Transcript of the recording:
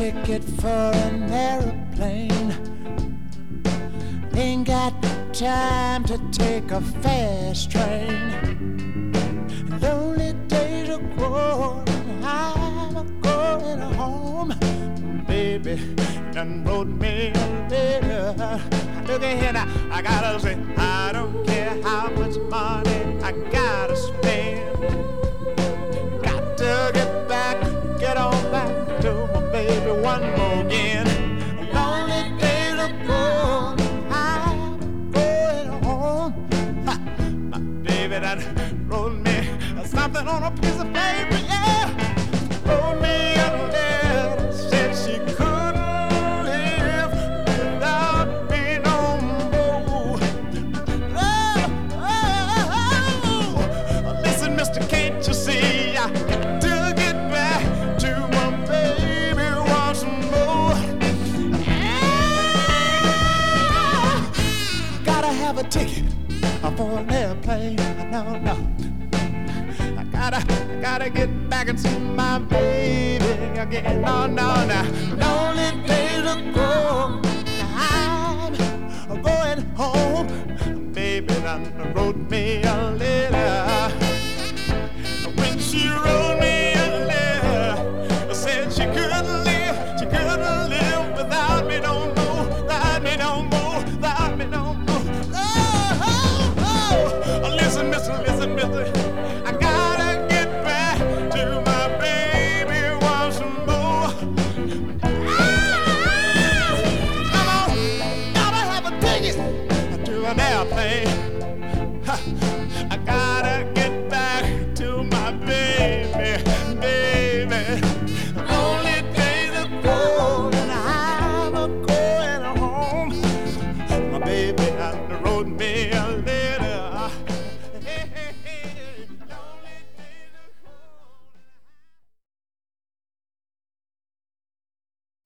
ticket for an aeroplane. Ain't got time to take a fast train. Lonely days are growing, I'm going home. Baby, done wrote me a letter. Look at here now, I gotta say, I don't care how much money I gotta spend. Got to get on back to my baby one more again. Lonely days are gone, I'm going home. Ha, my baby done wrote me something on a piece of paper, yeah. Wrote me a letter, said she couldn't live without me no more. Oh, listen, mister, can't you see? I got to get back to my baby once more. Gotta have a ticket for an airplane. No. I gotta get back and see my baby again. No. Lonely days are gone, I'm going home. Baby done wrote me a letter.